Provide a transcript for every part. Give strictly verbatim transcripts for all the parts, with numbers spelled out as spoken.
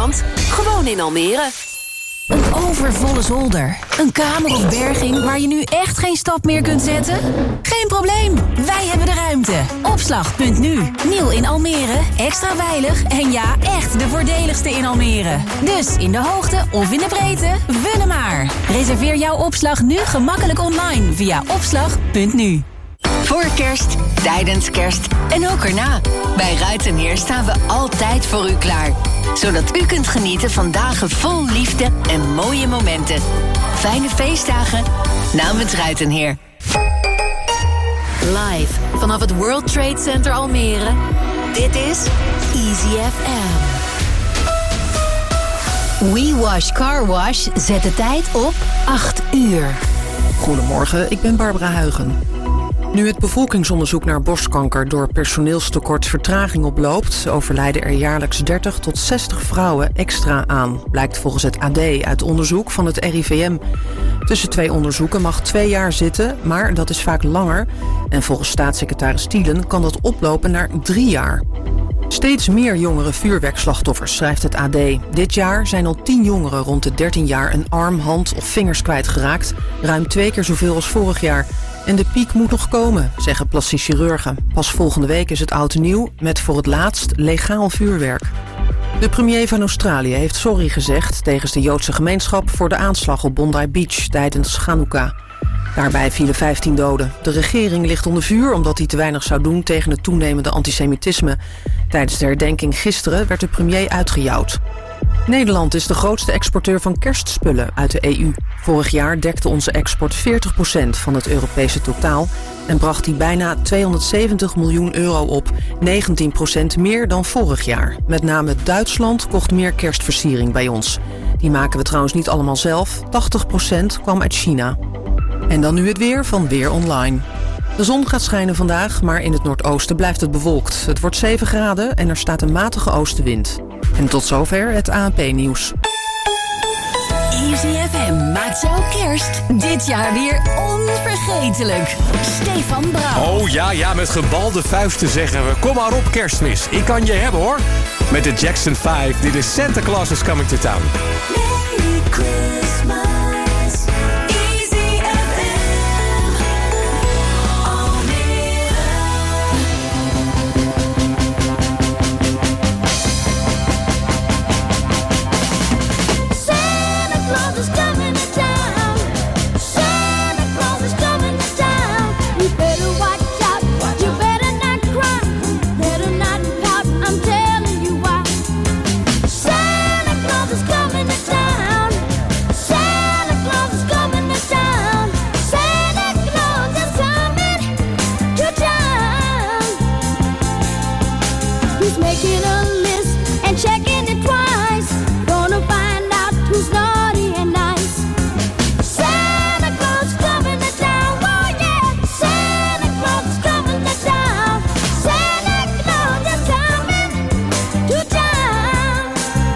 Nederland, gewoon in Almere. Een overvolle zolder, een kamer of berging waar je nu echt geen stap meer kunt zetten? Geen probleem, wij hebben de ruimte. Opslag punt nu, nieuw in Almere, extra veilig en ja, echt de voordeligste in Almere. Dus in de hoogte of in de breedte, vul hem maar. Reserveer jouw opslag nu gemakkelijk online via opslag punt nu. Voor kerst, tijdens kerst en ook erna. Bij Ruitenheer staan we altijd voor u klaar. Zodat u kunt genieten van dagen vol liefde en mooie momenten. Fijne feestdagen namens Ruitenheer. Live vanaf het World Trade Center Almere. Dit is Easy F M. We Wash Car Wash zet de tijd op acht uur. Goedemorgen, ik ben Barbara Huigen. Nu het bevolkingsonderzoek naar borstkanker door personeelstekort vertraging oploopt, overlijden er jaarlijks dertig tot zestig vrouwen extra aan, blijkt volgens het A D uit onderzoek van het R I V M. Tussen twee onderzoeken mag twee jaar zitten, maar dat is vaak langer. En volgens staatssecretaris Thielen kan dat oplopen naar drie jaar. Steeds meer jongere vuurwerkslachtoffers, schrijft het A D. Dit jaar zijn al tien jongeren rond de dertien jaar een arm, hand of vingers kwijtgeraakt. Ruim twee keer zoveel als vorig jaar. En de piek moet nog komen, zeggen plastisch chirurgen. Pas volgende week is het oud en nieuw met voor het laatst legaal vuurwerk. De premier van Australië heeft sorry gezegd tegen de Joodse gemeenschap voor de aanslag op Bondi Beach tijdens Chanukka. Daarbij vielen vijftien doden. De regering ligt onder vuur omdat hij te weinig zou doen tegen het toenemende antisemitisme. Tijdens de herdenking gisteren werd de premier uitgejouwd. Nederland is de grootste exporteur van kerstspullen uit de E U. Vorig jaar dekte onze export veertig procent van het Europese totaal en bracht die bijna tweehonderdzeventig miljoen euro op, negentien procent meer dan vorig jaar. Met name Duitsland kocht meer kerstversiering bij ons. Die maken we trouwens niet allemaal zelf, tachtig procent kwam uit China. En dan nu het weer van Weer Online. De zon gaat schijnen vandaag, maar in het noordoosten blijft het bewolkt. Het wordt zeven graden en er staat een matige oostenwind. En tot zover het A N P-nieuws. Easy F M maakt jouw kerst dit jaar weer onvergetelijk. Stefan Brouw. Oh ja, ja, met gebalde vuisten zeggen we. Kom maar op, kerstmis. Ik kan je hebben, hoor. Met de Jackson vijf. Dit is Santa Claus is Coming to Town. Merry Christmas. Easy F M. Almere. Santa Claus is coming to town. Santa Claus is coming to town. You better watch out. You better not cry. Better not pout. I'm telling you why. Santa Claus is coming to town. Santa Claus is coming to town. Santa Claus is coming to town. He's making a list and checking it twice. Gonna find out who's naughty and nice. Santa Claus is coming to town. Oh yeah, Santa Claus is coming to town. Santa Claus is coming to town.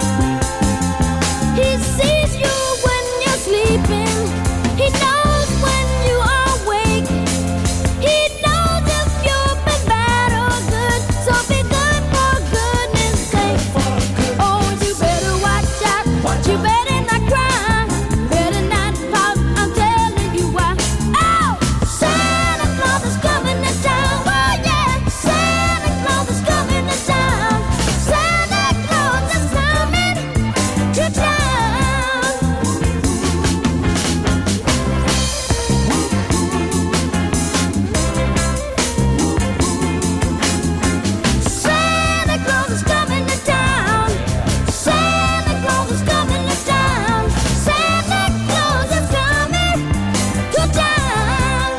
He sees you when you're sleeping. He knows when you are awake. He knows if you've been bad or good. So be good for goodness sake. Oh, you better watch out. You better not cry. Better not pout. I'm telling you why. Oh, Santa Claus is coming to town. Oh yeah, Santa Claus is coming to town. Santa Claus is coming to town. Santa Claus is coming to town. Santa Claus is coming to town. Santa Claus is coming to town.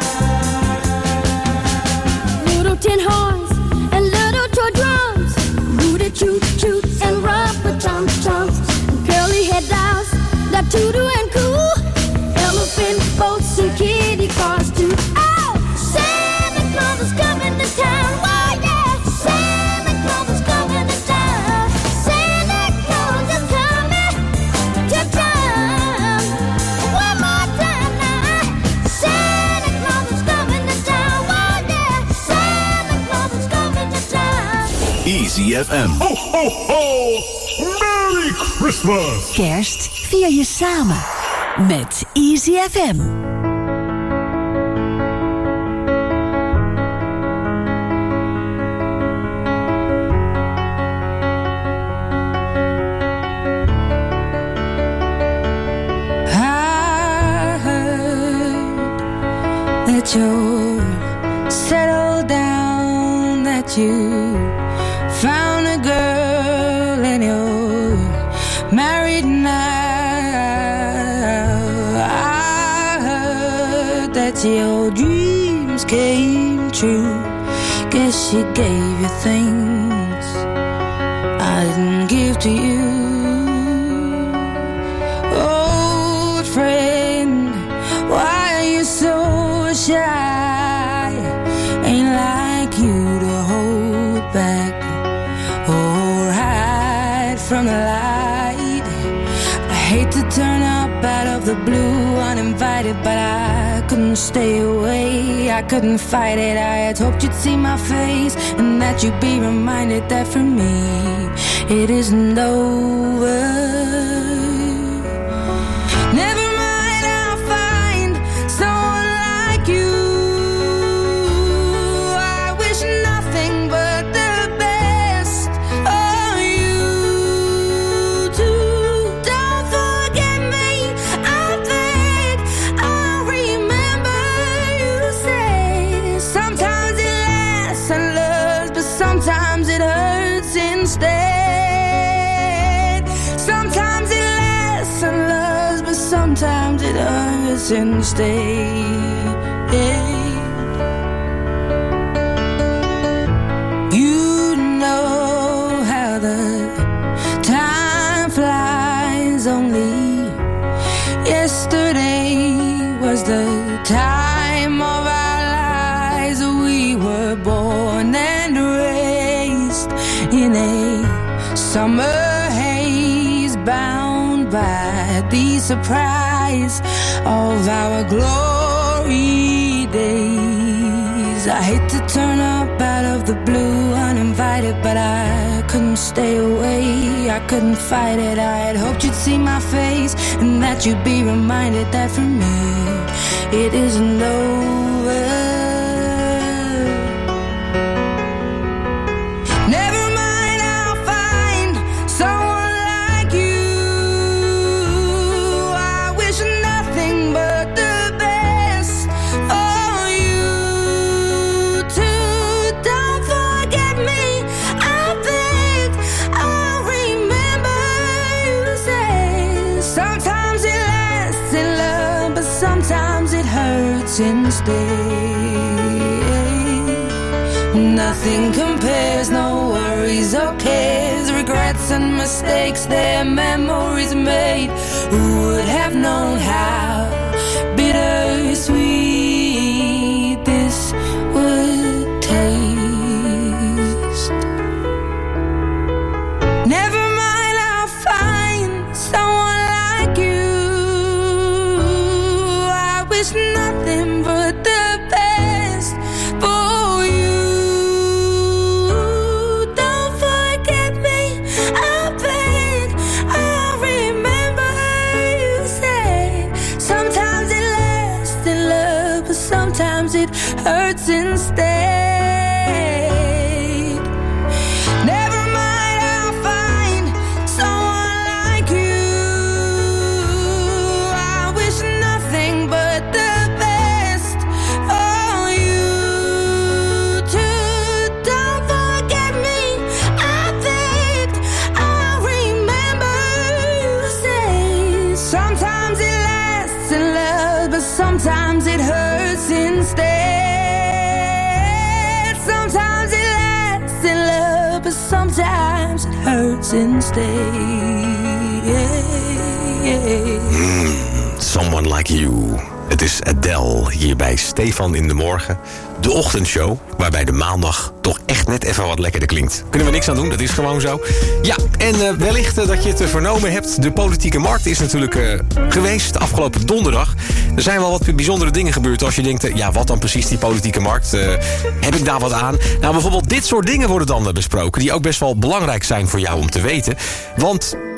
Little tin horns and little toy drums, rooty toot toot and rubber tum tums, curly head dolls that toodoo and coo, elephant boats and kitty cars too. Oh, Santa Claus is coming to town. Oh yeah, Santa Claus is coming to town. Santa Claus is coming to town. One more time now. Santa Claus is coming to town. Oh yeah, Santa Claus is coming to town. Easy F M. Ho, ho, ho! Merry Christmas! Christmas. Kerst vier je samen met Easy F M. That you're settled down, that you found a girl and you're married now. I heard that your dreams came true. Guess she gave you things I didn't give to you. Old friend, why are you so shy? Ain't like you to hold back or hide from the light. I hate to turn up out of the blue uninvited, but I couldn't stay away, I couldn't fight it. I had hoped you'd see my face and that you'd be reminded that for me it isn't over. Sometimes it hurts instead. You know how the time flies. Only yesterday was the time of our lives. We were born and raised in a summer haze, bound by the surprise of our glory days. I hate to turn up out of the blue uninvited, but I couldn't stay away, I couldn't fight it. I had hoped you'd see my face and that you'd be reminded that for me it isn't over. Instead, nothing compares, no worries or cares, regrets and mistakes, their memories made. Who would have known how bittersweet this would taste? Never mind, I'll find someone like you. I wish nothing but the best for you. Don't forget me, I beg. I remember you said sometimes it lasts in love, but sometimes it hurts instead. Never mind, I'll find someone like you. I wish nothing but the sometimes it hurts instead. Sometimes it lasts in love, but sometimes it hurts instead. Mm, someone like you. Het is Adele hier bij Stefan in de Morgen. De ochtendshow, waarbij de maandag toch echt net even wat lekkerder klinkt. Kunnen we niks aan doen, dat is gewoon zo. Ja, en uh, wellicht uh, dat je het uh, vernomen hebt. De politieke markt is natuurlijk uh, geweest afgelopen donderdag. Er zijn wel wat bijzondere dingen gebeurd als je denkt... Uh, ja, wat dan precies die politieke markt? Uh, heb ik daar wat aan? Nou, bijvoorbeeld dit soort dingen worden dan uh, besproken... die ook best wel belangrijk zijn voor jou om te weten. Want...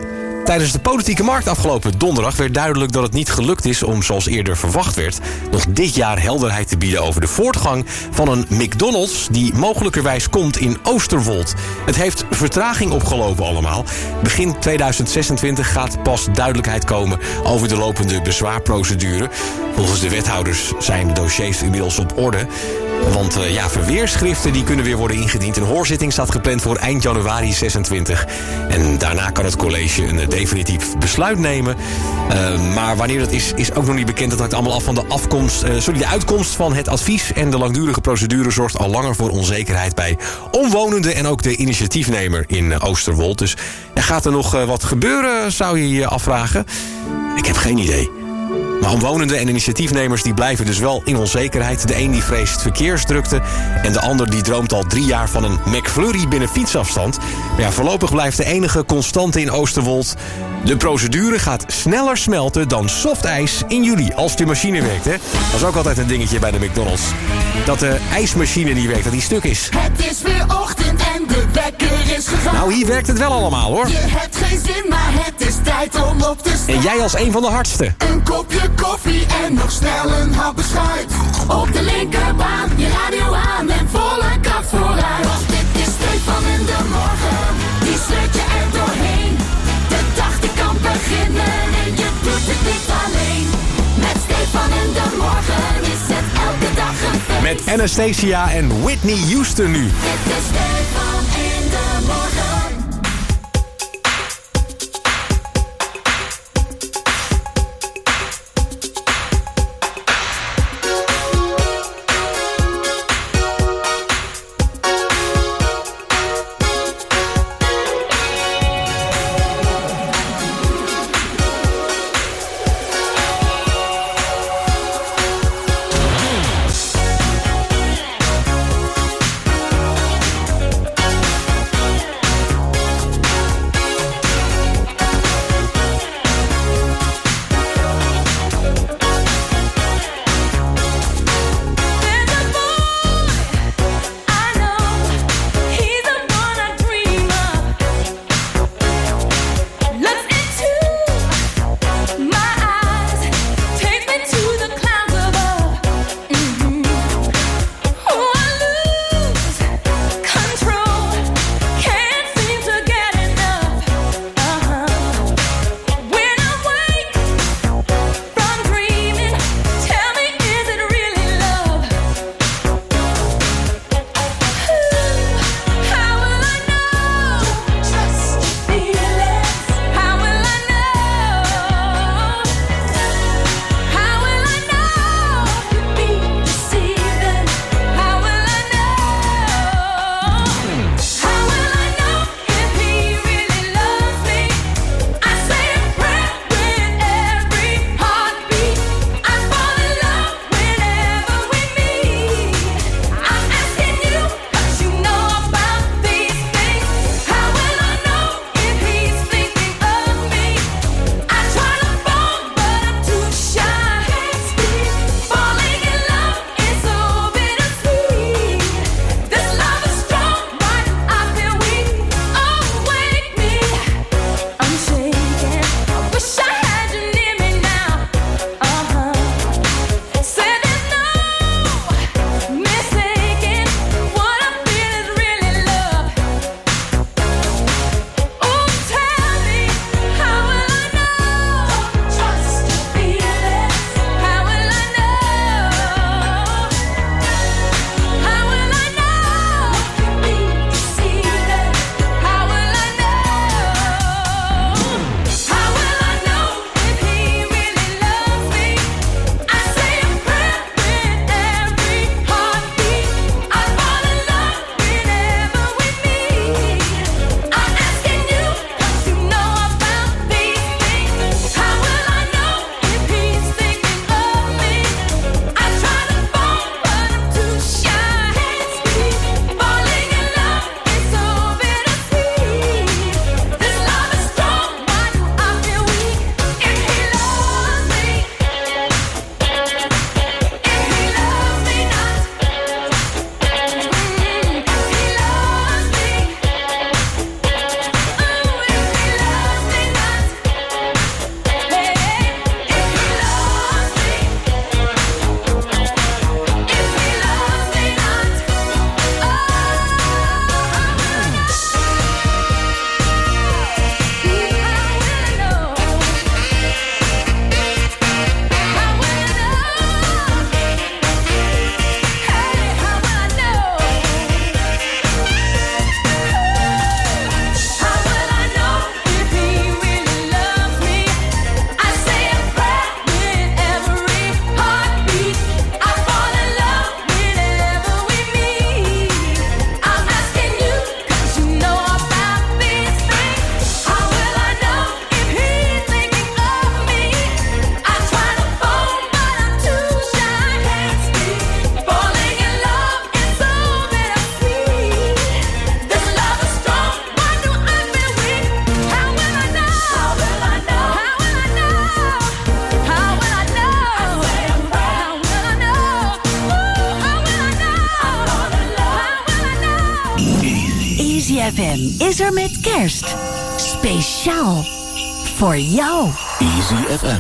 Tijdens de politieke markt afgelopen donderdag werd duidelijk dat het niet gelukt is om, zoals eerder verwacht werd, nog dit jaar helderheid te bieden over de voortgang van een McDonald's die mogelijkerwijs komt in Oosterwold. Het heeft vertraging opgelopen allemaal. Begin tweeduizend zesentwintig gaat pas duidelijkheid komen over de lopende bezwaarprocedure. Volgens de wethouders zijn de dossiers inmiddels op orde. Want uh, ja, verweerschriften die kunnen weer worden ingediend. Een hoorzitting staat gepland voor eind januari zesentwintig. En daarna kan het college een uh, definitief besluit nemen. Uh, maar wanneer dat is, is ook nog niet bekend. Dat hangt allemaal af van de afkomst. Uh, sorry, de uitkomst van het advies. En de langdurige procedure zorgt al langer voor onzekerheid bij omwonenden en ook de initiatiefnemer in uh, Oosterwold. Dus ja, gaat er nog uh, wat gebeuren, zou je je afvragen? Ik heb geen idee. Maar omwonenden en initiatiefnemers die blijven dus wel in onzekerheid. De een die vreest verkeersdrukte en de ander die droomt al drie jaar van een McFlurry binnen fietsafstand. Maar ja, voorlopig blijft de enige constante in Oosterwold: de procedure gaat sneller smelten dan softijs in juli, als de machine werkt, hè. Dat is ook altijd een dingetje bij de McDonald's. Dat de ijsmachine niet werkt, dat die stuk is. Het is weer ochtend en de wekker is gegaan. Nou, hier werkt het wel allemaal, hoor. Je hebt geen zin, maar het is tijd om op te staan. En jij als een van de hardste. Een kopje koffie en nog snel een hap beschuit. Op de linkerbaan, je radio aan en volle kap vooruit. Want dit is Stefan in de morgen, die sleurt je er doorheen. De dag die kan beginnen en je doet het niet alleen. Met Stefan in de morgen is het elke dag een feest. Met Anastasia en Whitney Houston nu. Dit is Stefan in de morgen. F M is er met kerst. Speciaal voor jou. Easy F M.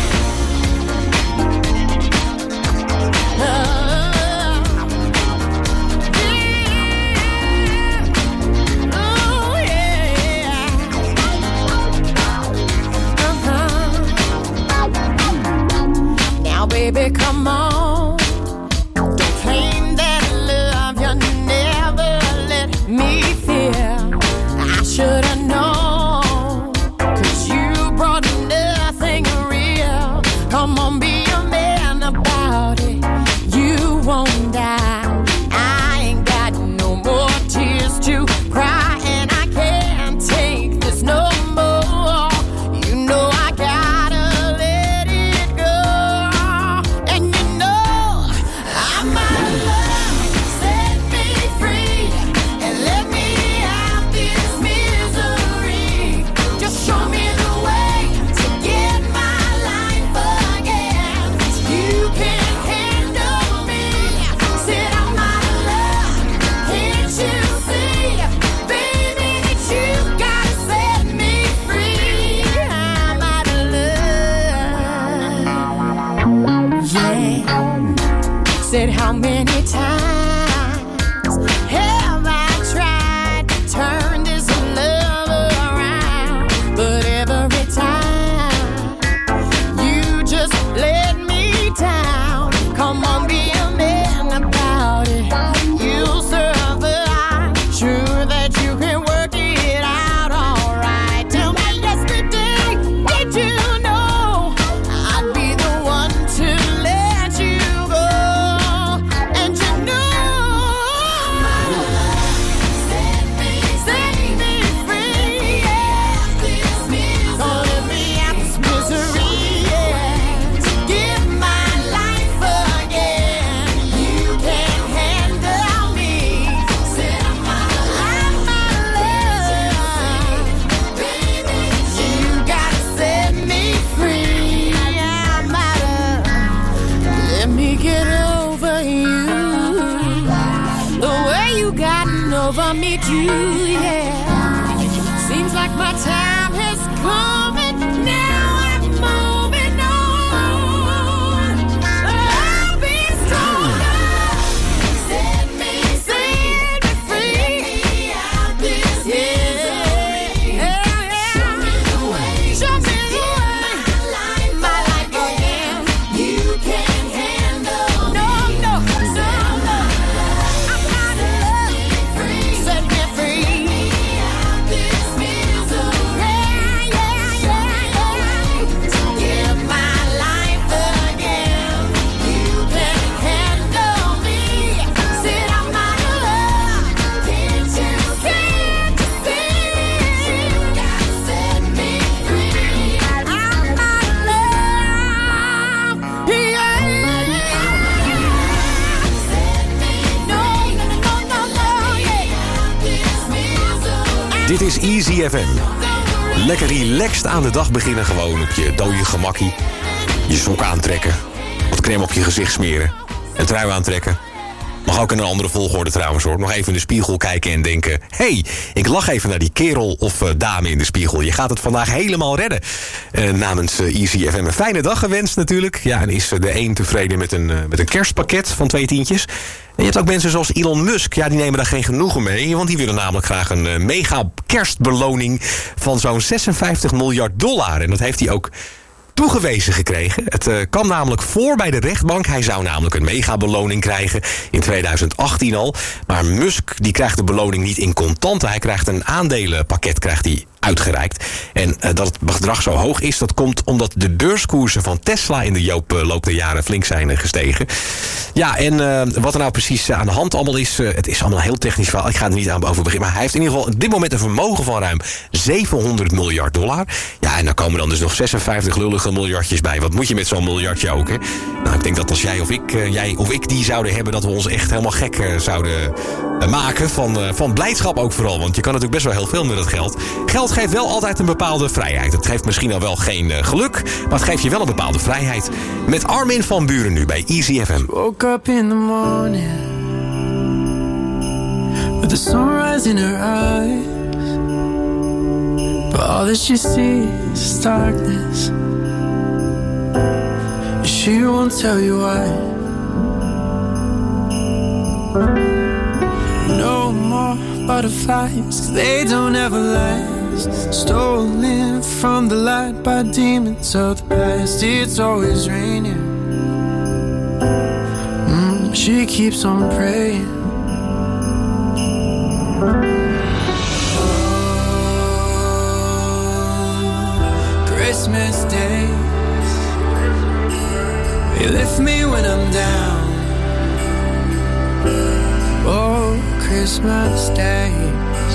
Baby, come on. Don't claim that love you never let me feel. I should have known, 'cause you brought nothing real. Come on, be a man about it. You won't die. I ain't got no more tears to cry, and I can't take this no more. You know I gotta let it go. And you know I'm out of love. Set me free and let me out this misery. Just show me the way to get my life again. You can handle me. Said I'm out of love. Can't you see, baby, that you gotta set me free? I'm out of love. Yeah. Said how many times have I tried to turn this love around? But every time you just let me down. Come on, be a man about it. You'll survive. Sure that you can work it out alright. Tell me yesterday, did you know I'd be the one to let you go? And you know set me, set me free. Yeah. Don't let me out this misery. Yeah. To give my life again. You can handle me. Said I'm out of love. Baby, you gotta set me free. I'm out of. Let me get over you. The way you gotten over me too, yeah. Seems like my time has come and now I'm moving on. I'll be stronger. Set me, set me free. Out this misery. Yeah, yeah. Show me the way. Show me the way. My life again. You can handle. No, no, no, no. I'm out of love. Set me free. Out this misery. Yeah, yeah, yeah, yeah. To give my life again. You can handle me. Said I'm out of love. Can't you see? You gotta set me free. I'm out of love. Yeah. Set me no, no, no, no, no, yeah. This misery. Dit is Easy F M. Lekker relaxed aan de dag beginnen, gewoon op je dode gemakkie. Je sok aantrekken, wat crème op je gezicht smeren, een trui aantrekken. Mag ook in een andere volgorde trouwens hoor. Nog even in de spiegel kijken en denken... hé, hey, ik lach even naar die kerel of uh, dame in de spiegel. Je gaat het vandaag helemaal redden. Uh, namens uh, Easy F M een fijne dag gewenst natuurlijk. Ja, en is uh, de een tevreden met een, uh, met een kerstpakket van twee tientjes. En je hebt ook mensen zoals Elon Musk. Ja, die nemen daar geen genoegen mee. Want die willen namelijk graag een uh, mega kerstbeloning van zo'n zesenvijftig miljard dollar. En dat heeft hij ook toegewezen gekregen. Het uh, kwam namelijk voor bij de rechtbank. Hij zou namelijk een megabeloning krijgen in tweeduizend achttien al. Maar Musk die krijgt de beloning niet in contanten. Hij krijgt een aandelenpakket krijgt hij uitgereikt. En uh, dat het bedrag zo hoog is, dat komt omdat de beurskoersen van Tesla in de joop, uh, loop der jaren flink zijn uh, gestegen. Ja, en uh, wat er nou precies uh, aan de hand allemaal is, uh, het is allemaal een heel technisch verhaal. Ik ga er niet aan over beginnen. Maar hij heeft in ieder geval op dit moment een vermogen van ruim zevenhonderd miljard dollar. Ja, en dan komen dan dus nog zesenvijftig lullige miljardjes bij. Wat moet je met zo'n miljardje ook, hè? Nou, ik denk dat als jij of ik, uh, jij of ik die zouden hebben, dat we ons echt helemaal gek uh, zouden uh, maken. Van, uh, van blijdschap ook vooral. Want je kan natuurlijk best wel heel veel met dat geld. Geld geeft wel altijd een bepaalde vrijheid. Het geeft misschien al wel geen uh, geluk, maar het geeft je wel een bepaalde vrijheid. Met Armin van Buuren nu bij Easy F M. Woke up in the morning, a with the sunrise in her eyes. But all that she sees is darkness. She won't tell you why. No more butterflies, 'cause they don't ever last. Stolen from the light by demons of the past. It's always raining. mm, She keeps on praying. Christmas days, they lift me when I'm down. Oh, Christmas days.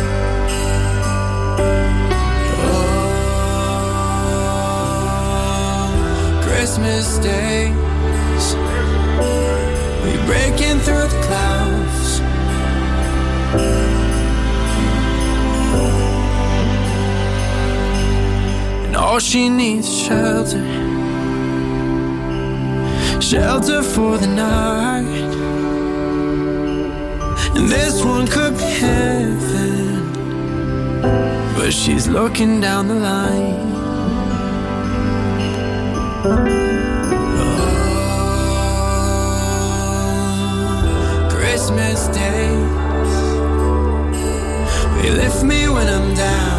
Oh, Christmas days, we breaking through the clouds. All she needs is shelter, shelter for the night. And this one could be heaven, but she's looking down the line. Oh, Christmas days, they lift me when I'm down.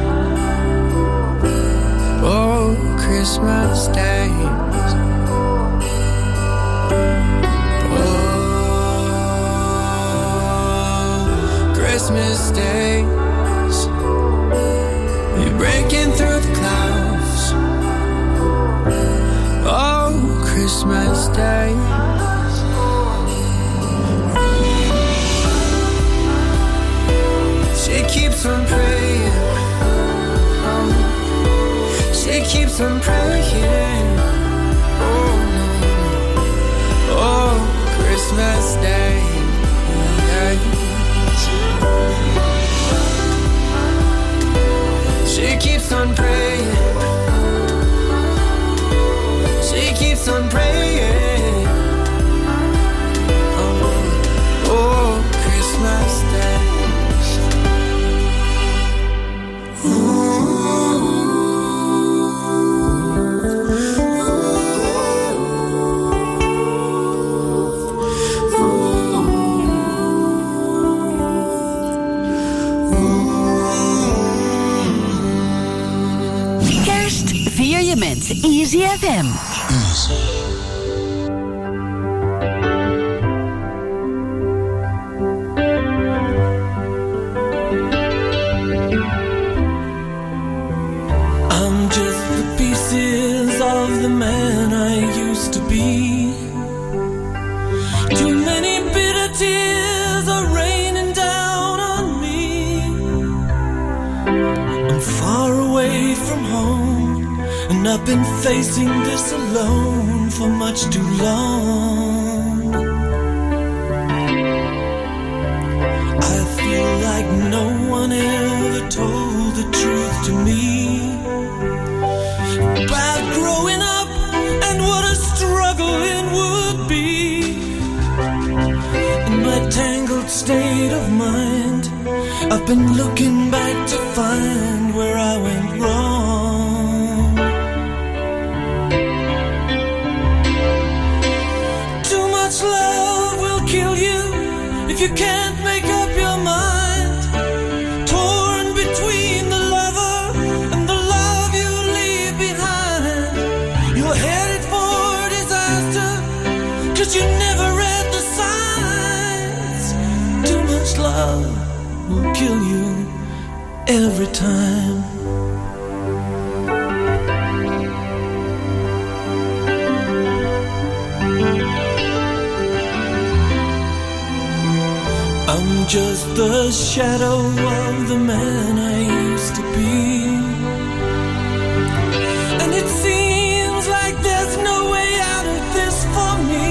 Oh, Christmas days. Oh, Christmas days, we're breaking through the clouds. Oh, Christmas days. She keeps on praying. She keeps on praying. Oh, no. Oh, Christmas Day. She keeps on praying. She keeps on praying. Oh, oh, Christmas Day. Met Easy F M. I'm just the pieces of the man I used to be. Too many bitter tears are raining down on me. I'm far away from home, and I've been facing this alone for much too long. I feel like no one ever told the truth to me about growing up and what a struggle it would be. In my tangled state of mind, I've been looking back to find where I went wrong. Love will kill you if you can't make up your mind. Torn between the lover and the love you leave behind. You're headed for disaster, 'cause you never read the signs. Too much love will kill you every time. I'm just the shadow of the man I used to be. And it seems like there's no way out of this for me.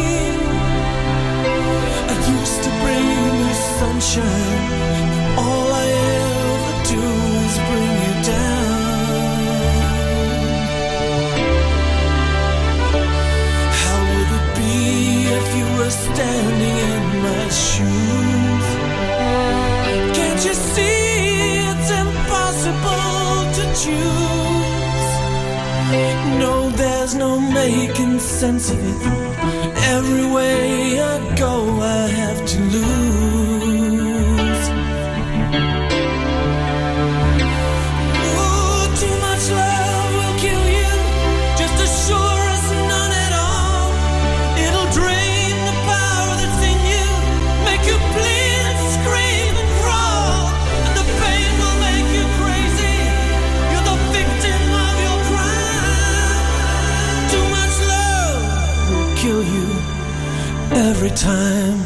I used to bring you sunshine. All I ever do is bring you down. How would it be if you were standing in my shoes? there's no making sense of it. Every way I go I have to lose. Ooh, too much love will kill you, just as sure as none at all. It'll drain the power that's in you, make you bleed and scream and crawl, and the pain will make you crazy. You're the victim of your crime. Too much love will kill you every time.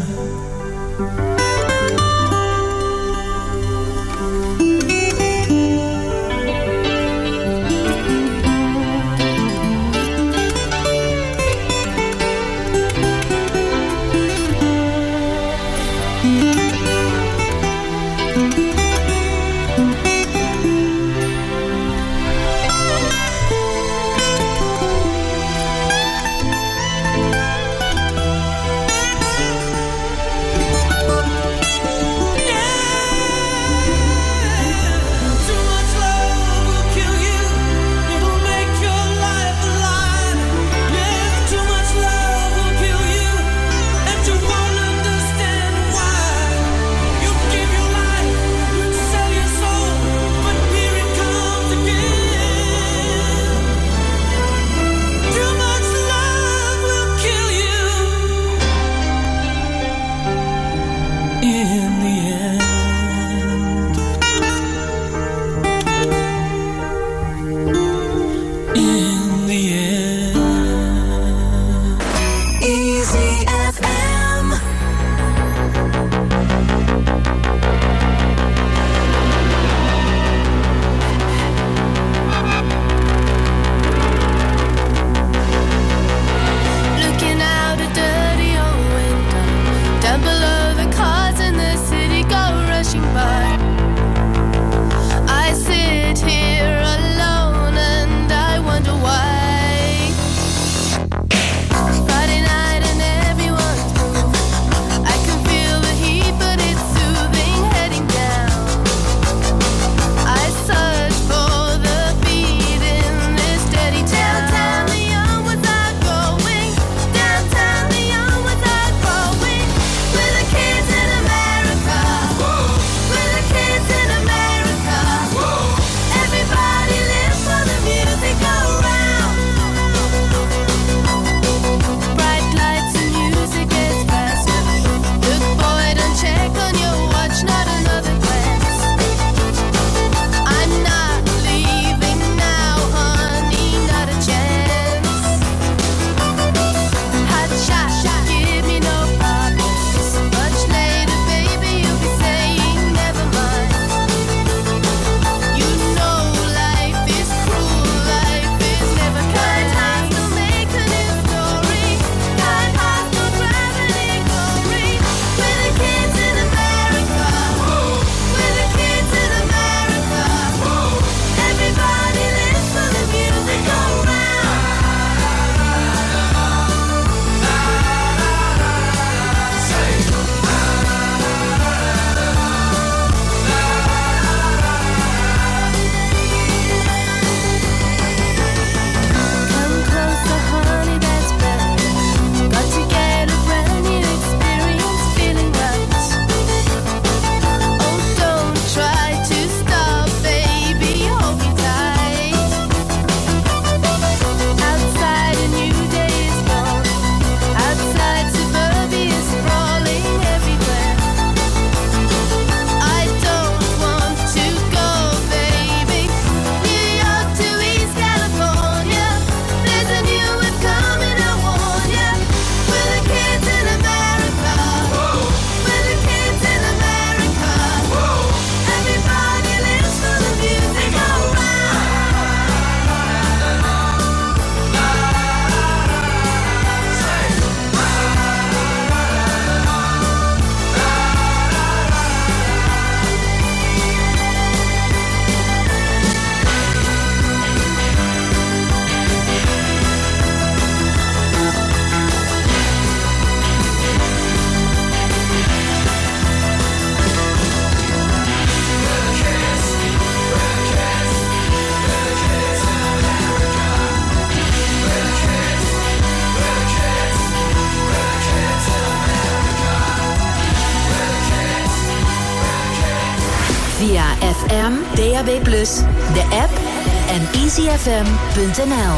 F M, D A B plus, de app en easy f m punt n l.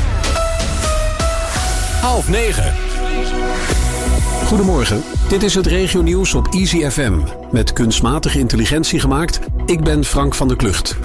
Half negen. Goedemorgen, dit is het regionieuws op Easy F M. Met kunstmatige intelligentie gemaakt, ik ben Frank van der Klucht.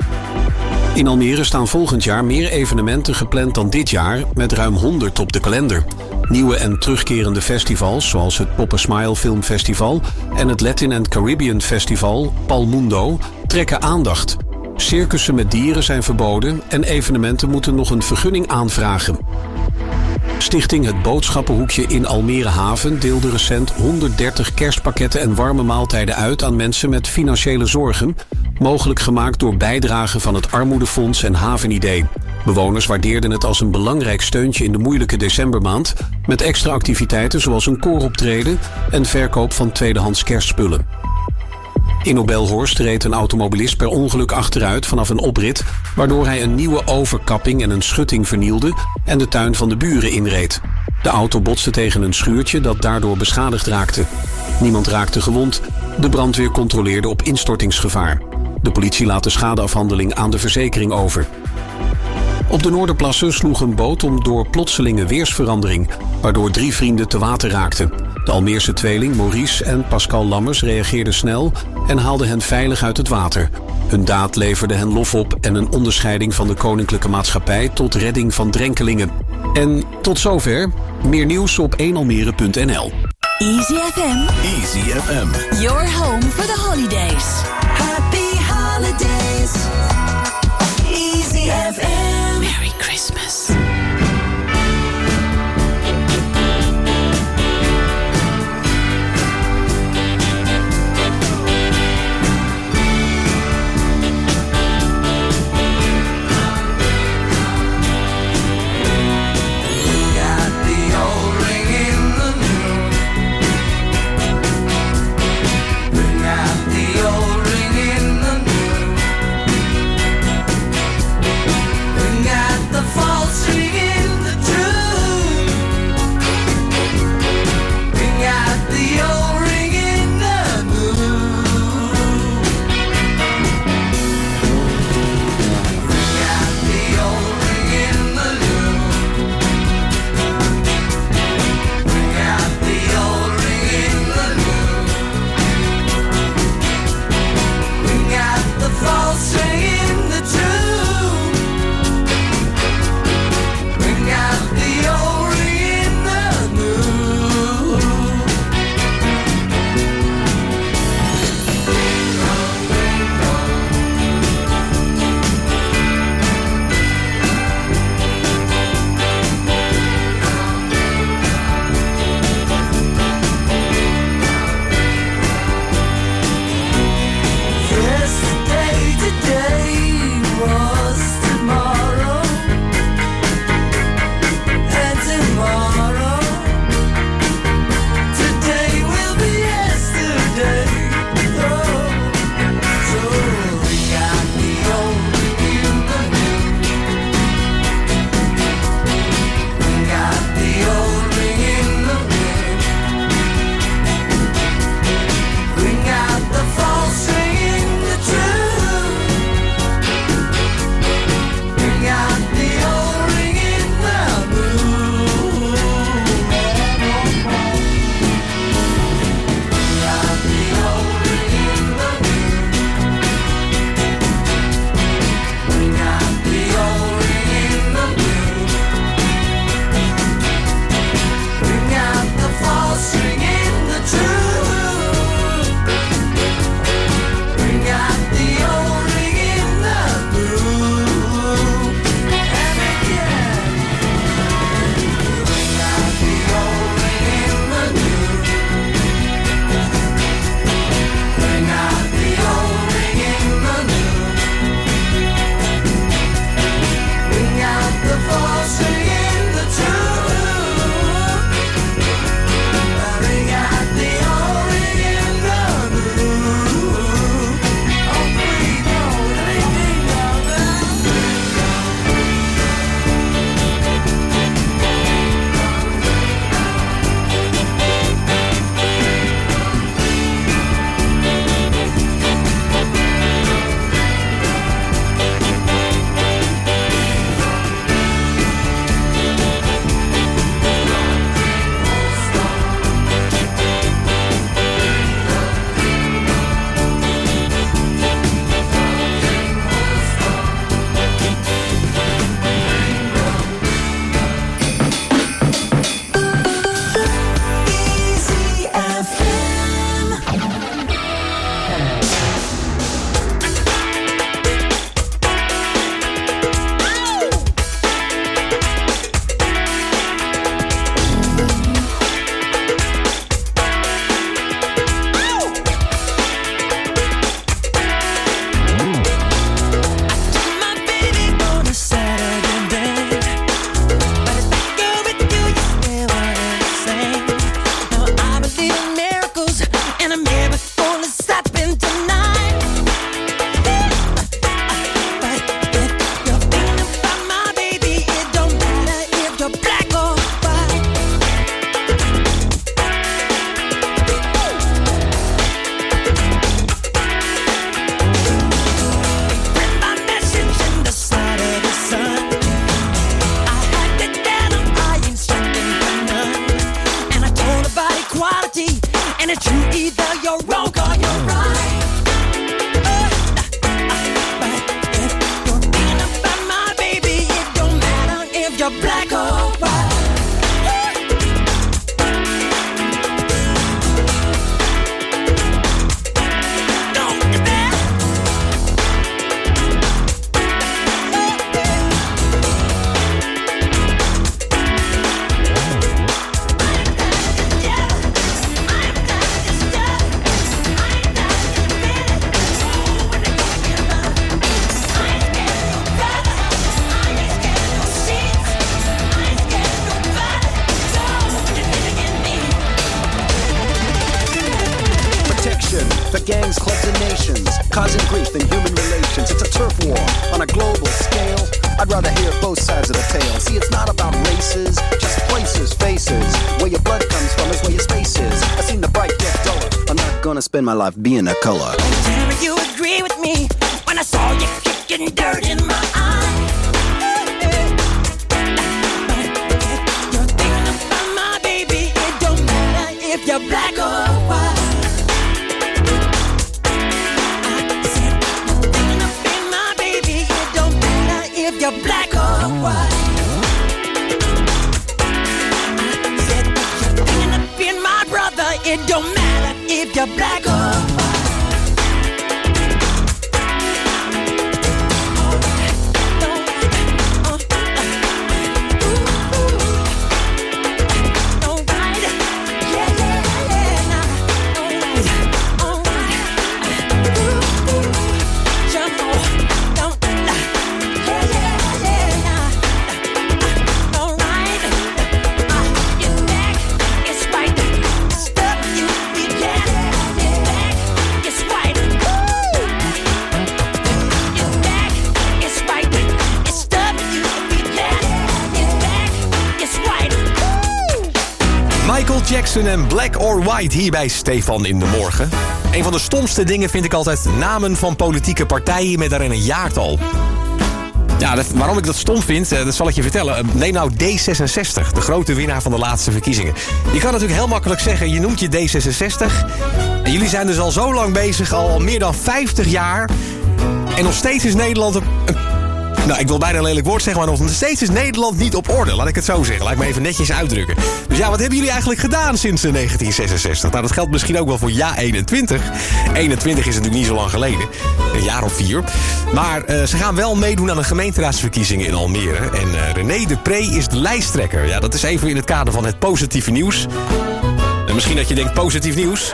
In Almere staan volgend jaar meer evenementen gepland dan dit jaar, met ruim honderd op de kalender. Nieuwe en terugkerende festivals, zoals het Pop a Smile Filmfestival en het Latin and Caribbean Festival, Palmundo, trekken aandacht. Circussen met dieren zijn verboden en evenementen moeten nog een vergunning aanvragen. Stichting Het Boodschappenhoekje in Almere Haven deelde recent honderddertig kerstpakketten en warme maaltijden uit aan mensen met financiële zorgen, mogelijk gemaakt door bijdragen van het Armoedefonds en Havenidee. Bewoners waardeerden het als een belangrijk steuntje in de moeilijke decembermaand, met extra activiteiten zoals een kooroptreden en verkoop van tweedehands kerstspullen. In Obelhorst reed een automobilist per ongeluk achteruit vanaf een oprit, waardoor hij een nieuwe overkapping en een schutting vernielde en de tuin van de buren inreed. De auto botste tegen een schuurtje dat daardoor beschadigd raakte. Niemand raakte gewond. De brandweer controleerde op instortingsgevaar. De politie laat de schadeafhandeling aan de verzekering over. Op de Noorderplassen sloeg een boot om door plotselinge weersverandering, waardoor drie vrienden te water raakten. De Almeerse tweeling Maurice en Pascal Lammers reageerden snel en haalden hen veilig uit het water. Hun daad leverde hen lof op en een onderscheiding van de Koninklijke Maatschappij tot redding van drenkelingen. En tot zover. Meer nieuws op één almere punt n l. Easy F M. Easy F M. Your home for the holidays. Happy holidays. Easy F M. Merry Christmas. The if you're black or white. Gangs, clubs, and nations, causing grief in human relations. It's a turf war on a global scale. I'd rather hear both sides of the tale. See, it's not about races, just places, faces. Where your blood comes from is where your space is. I've seen the bright get duller. I'm not gonna spend my life being a color. Tell me you agree with me when I saw you kicking dirt in my eye. You're thinking about my baby. It don't matter if you're black or white. If you're black or white, I said if you're thinking of being my brother, it don't matter if you're black or white. Jackson en Black or White hier bij Stefan in de Morgen. Een van de stomste dingen vind ik altijd namen van politieke partijen met daarin een jaartal. Ja, dat, waarom ik dat stom vind, dat zal ik je vertellen. Neem nou D zesenzestig, de grote winnaar van de laatste verkiezingen. Je kan natuurlijk heel makkelijk zeggen, je noemt je D zesenzestig. En jullie zijn dus al zo lang bezig, al meer dan vijftig jaar. En nog steeds is Nederland een... een Nou, ik wil bijna een lelijk woord zeggen, maar nog steeds is Nederland niet op orde. Laat ik het zo zeggen. Laat ik me even netjes uitdrukken. Dus ja, wat hebben jullie eigenlijk gedaan sinds negentien zesenzestig? Nou, dat geldt misschien ook wel voor Ja eenentwintig. eenentwintig is natuurlijk niet zo lang geleden. Een jaar of vier. Maar uh, ze gaan wel meedoen aan de gemeenteraadsverkiezingen in Almere. En uh, René de Pre is de lijsttrekker. Ja, dat is even in het kader van het positieve nieuws. En misschien dat je denkt, positief nieuws...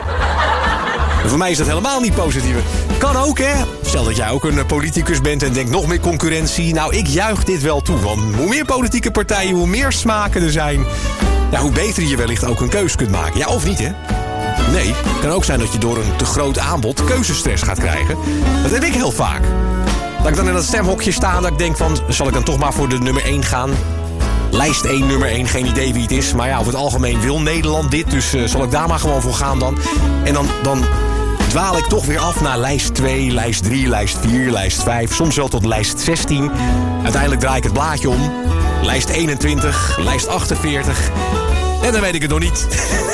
En voor mij is dat helemaal niet positief. Kan ook, hè? Stel dat jij ook een politicus bent en denkt nog meer concurrentie. Nou, ik juich dit wel toe. Want hoe meer politieke partijen, hoe meer smaken er zijn... Ja, hoe beter je wellicht ook een keus kunt maken. Ja, of niet, hè? Nee, het kan ook zijn dat je door een te groot aanbod keuzestress gaat krijgen. Dat heb ik heel vaak. Dat ik dan in dat stemhokje sta dat ik denk van... zal ik dan toch maar voor de nummer één gaan... Lijst één, nummer één, geen idee wie het is. Maar ja, over het algemeen wil Nederland dit. Dus uh, zal ik daar maar gewoon voor gaan dan. En dan, dan dwaal ik toch weer af naar lijst twee, lijst drie, lijst vier, lijst vijf. Soms wel tot lijst zestien. Uiteindelijk draai ik het blaadje om. Lijst eenentwintig, lijst achtenveertig. En dan weet ik het nog niet.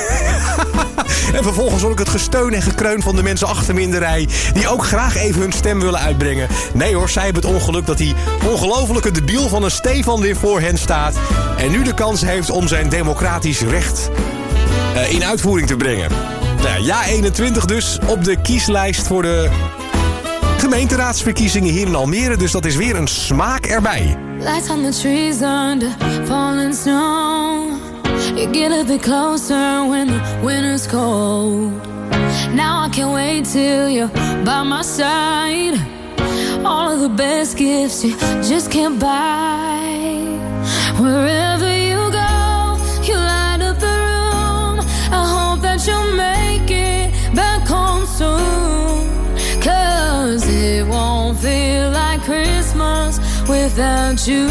En vervolgens hoor ik het gesteun en gekreun van de mensen achter me in de rij... die ook graag even hun stem willen uitbrengen. Nee hoor, zij hebben het ongeluk dat die ongelofelijke debiel van een Stefan weer voor hen staat... en nu de kans heeft om zijn democratisch recht uh, in uitvoering te brengen. Nou ja, Ja eenentwintig dus op de kieslijst voor de gemeenteraadsverkiezingen hier in Almere. Dus dat is weer een smaak erbij. Lights on the trees under falling snow. You get a bit closer when the winter's cold. Now I can't wait till you're by my side. All of the best gifts you just can't buy. Wherever you go, you light up the room. I hope that you'll make it back home soon. 'Cause it won't feel like Christmas without you.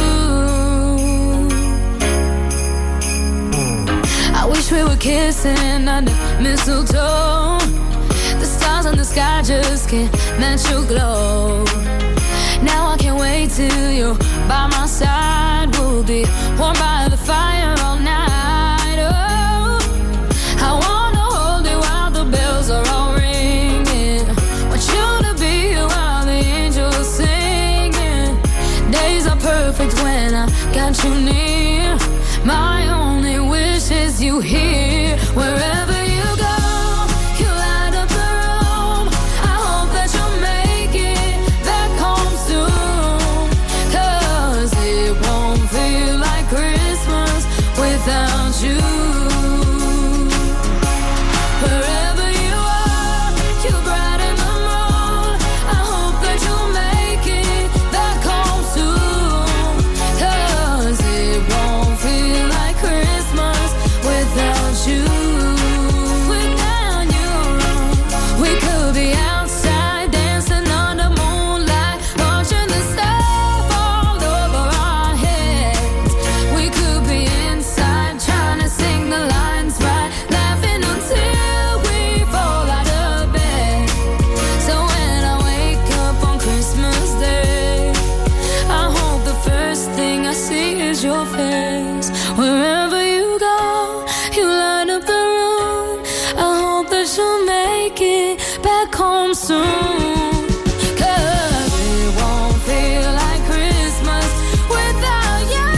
I wish we were kissing under mistletoe. The stars in the sky just can't match your glow. Now I can't wait till you're by my side. We'll be warm by the fire all night. Oh, I wanna hold you while the bells are all ringing. Want you to be here while the angels singing. Days are perfect when I got you near. you here. Wherever you go, you light up the room. I hope that you'll make it back home soon. 'Cause it won't feel like Christmas without you. Wherever you are, you brighten the mood. I hope that you'll make it back home soon. 'Cause it won't feel like Christmas without you. Without you, we could be outside dancing under moonlight, watching the snow fall over our heads. We could be inside trying to sing the lines right, laughing until we fall out of bed. So when I wake up on Christmas Day, I hope the first thing I see is your face. Wherever you go, you light up the room. I hope that you'll make it back home soon. 'Cause it won't feel like Christmas without you.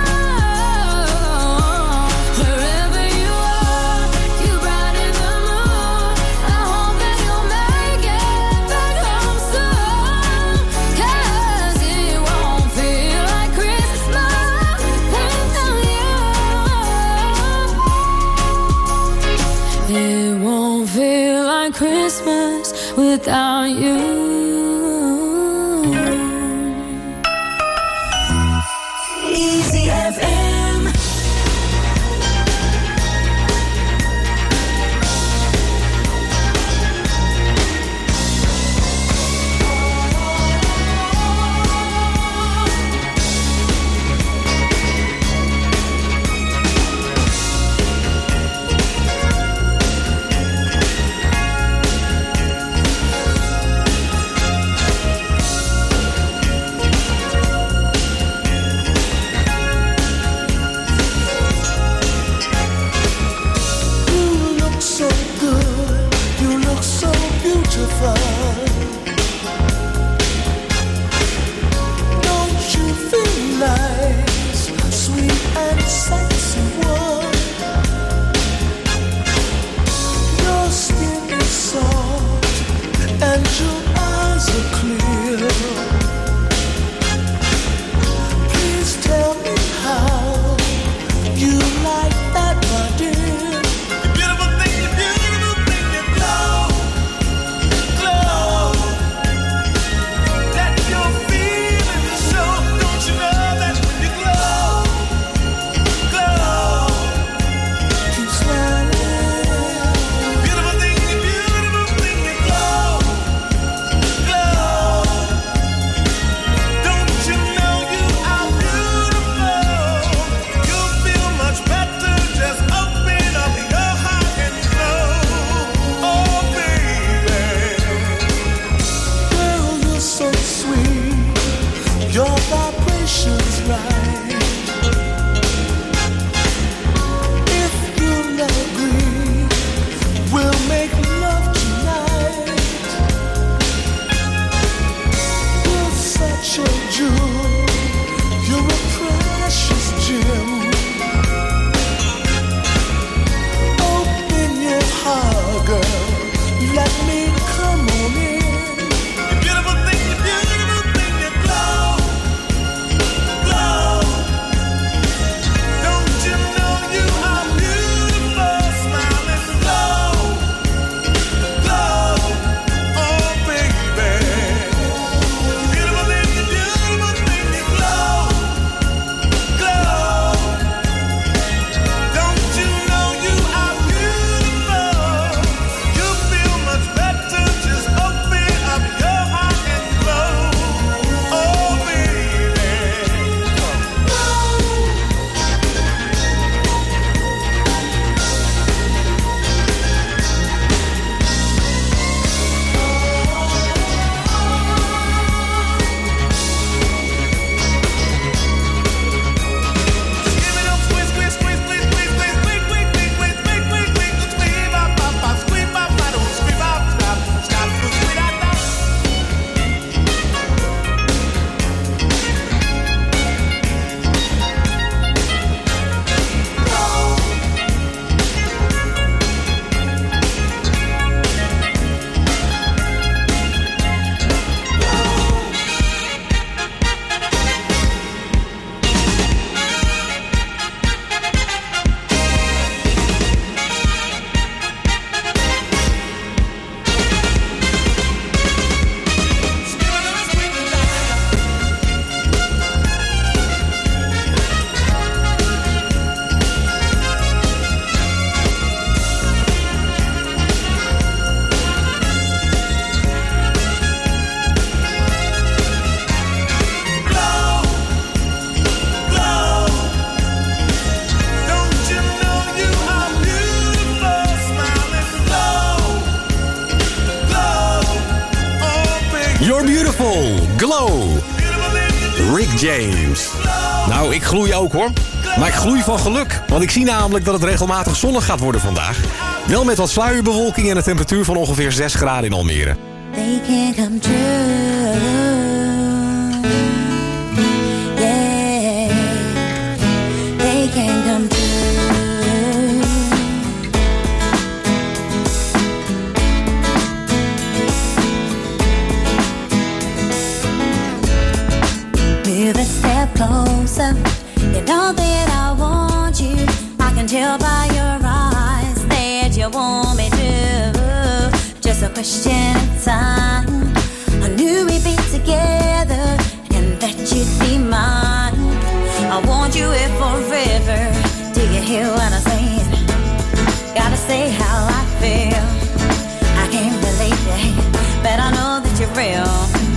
Wherever you are, you brighten the mood. I hope that you'll make it back home soon. 'Cause it won't feel like Christmas without you. It won't feel like Christmas without you. Easy F M. Soul, Glow. Rick James. Nou, ik gloei ook hoor. Maar ik gloei van geluk. Want ik zie namelijk dat het regelmatig zonnig gaat worden vandaag. Wel met wat sluierbewolking en een temperatuur van ongeveer zes graden in Almere. They can't come true. Yeah, they can't come true. Move a step closer. You know that I want you. I can tell by your eyes that you want me to. Just a question of time. I knew we'd be together and that you'd be mine. I want you here forever. Do you hear what I'm saying? Gotta say how I feel. I can't believe it, but I know that you're real.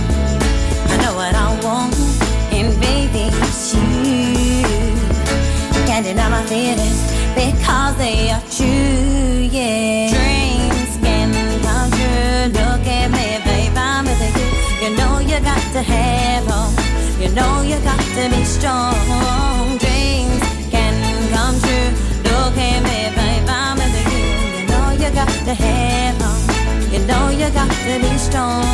I know what I want, and baby, it's you. Can't deny my feelings because they are true, yeah. Dreams can come true. Look at me, babe, I'm with you. You know you got to have hope. You know you got to be strong. Dreams can come true. Look at me, babe, I'm with you. You know you got to have hope. You know you got to be strong.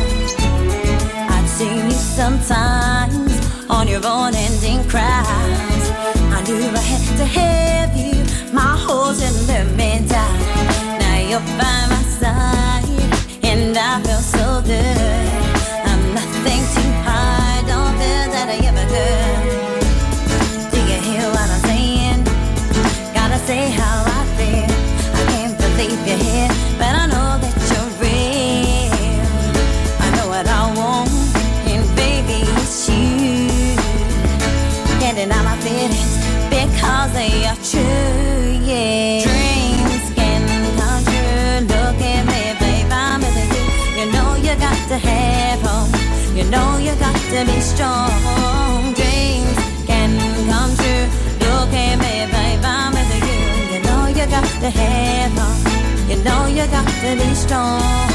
I've seen you sometimes on your own and in crowds. I knew I had to have you. My holes in the middle. Now you're by my side, and I feel so good. I'm nothing too hard. Don't feel that I ever could. Do you hear what I'm saying? Gotta say how I feel. I can't believe you're here, but I know that you're real. I know what I want, and baby, it's you. Can't deny my feelings because they are true, yeah. Dreams can come true. Look at me, babe, I'm with you. You know you got to have hope. You know you got to be strong. Dreams can come true. Look at me, babe, I'm with you. You know you got to have hope. You know you got to be strong.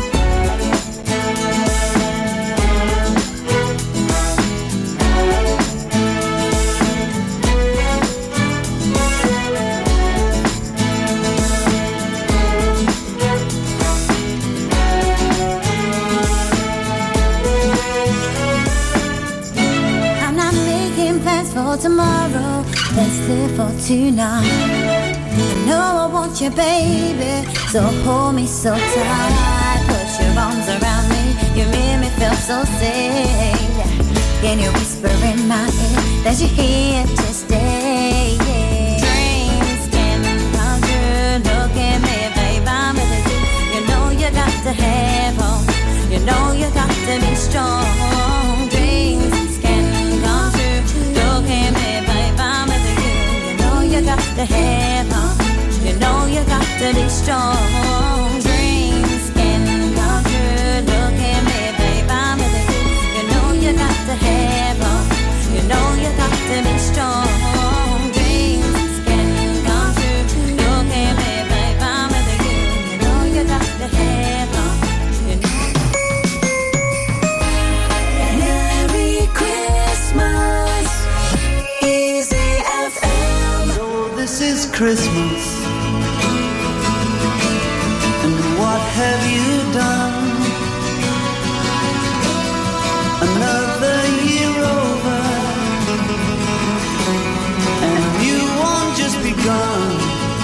For tomorrow, let's live for tonight. I know I want you, baby, so hold me so tight. Put your arms around me, you make me feel so safe. Can you whisper in my ear that you're here to stay? Yeah. Dreams can come true. Look at me, babe, I'm with you. You know you got to have hope. You know you got to be strong. Dreams can come true. Look at me, babe, I'm with you. You know you got to have hope. You know you got to be strong. Dreams can come true. Look at me, babe, I'm with you. You know you got to have hope. You know you got to be strong. Dreams can come true. Look at me, babe, I'm with you. You know you got to have hope. You know. Merry Christmas. This is Christmas, and what have you done? Another year over, and you won't just begun.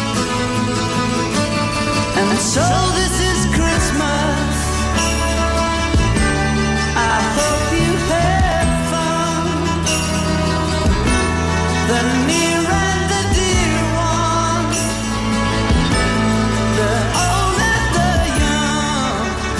And so this is Christmas. I hope you had fun. The near and the dear ones, the old and the young.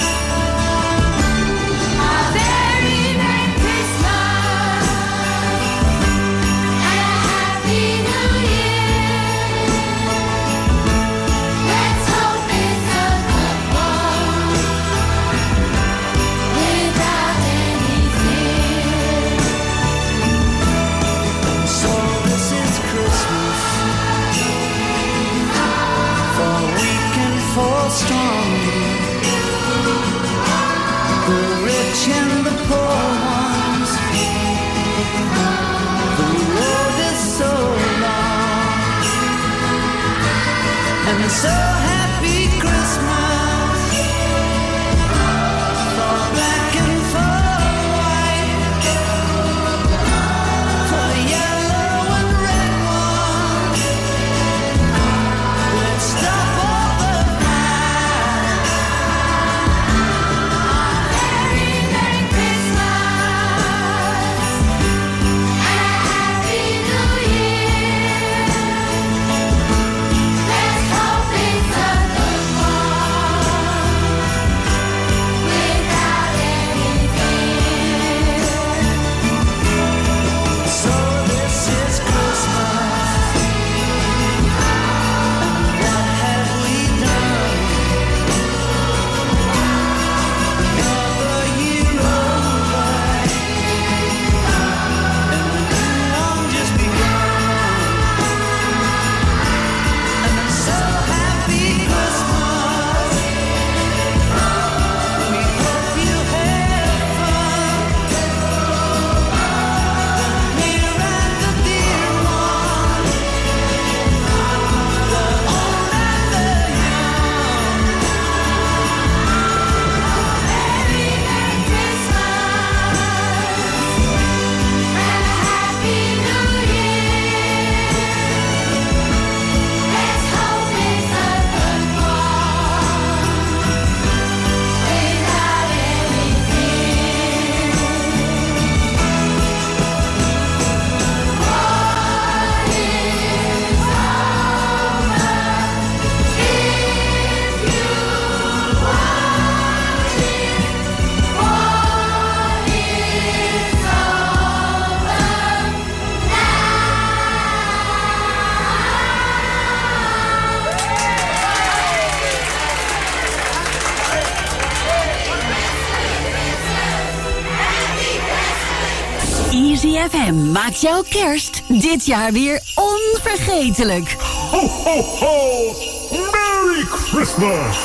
Easy F M maakt jouw kerst dit jaar weer onvergetelijk. Ho, ho, ho! Merry Christmas!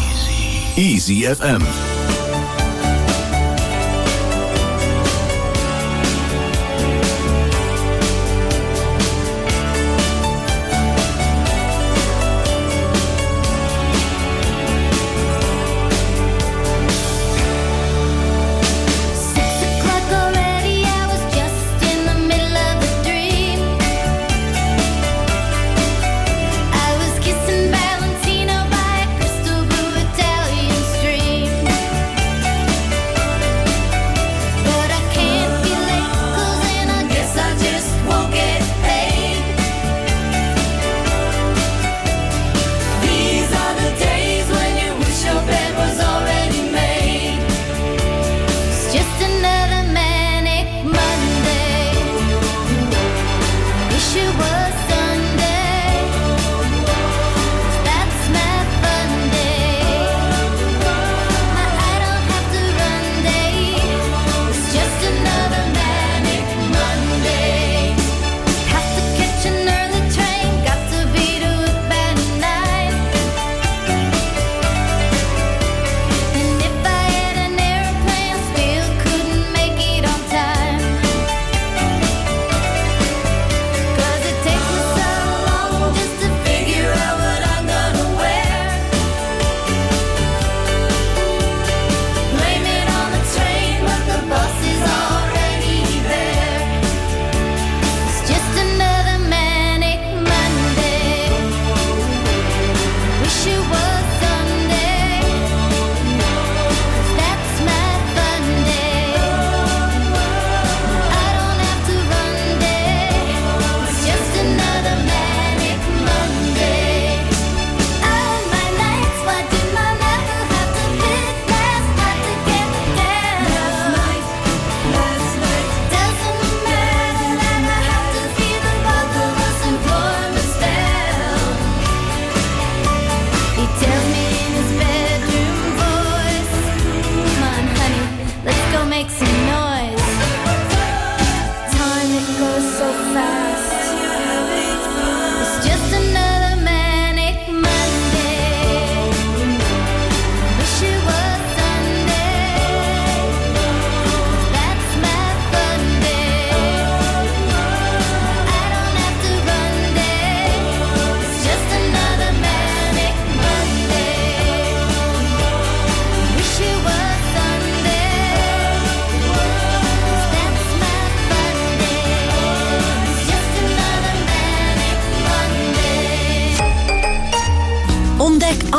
Easy. Easy F M. Valentino by a crystal blue Italian stream.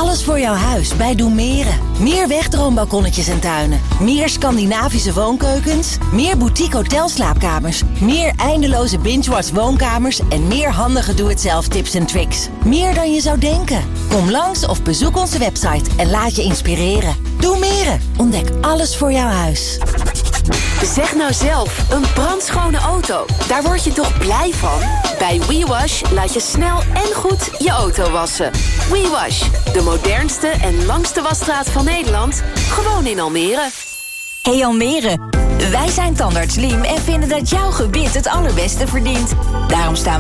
Alles voor jouw huis bij Doemeren. Meer wegdroombalkonnetjes en tuinen. Meer Scandinavische woonkeukens. Meer boutique hotelslaapkamers. Meer eindeloze binge-watch woonkamers. En meer handige doe-het-zelf tips en tricks. Meer dan je zou denken. Kom langs of bezoek onze website en laat je inspireren. Doemeren. Ontdek alles voor jouw huis. Zeg nou zelf, een brandschone auto. Daar word je toch blij van? Bij WeWash laat je snel en goed je auto wassen. WeWash, de modernste en langste wasstraat van Nederland. Gewoon in Almere. Hey Almere, wij zijn Tandarts Liem en vinden dat jouw gebit het allerbeste verdient. Daarom staan we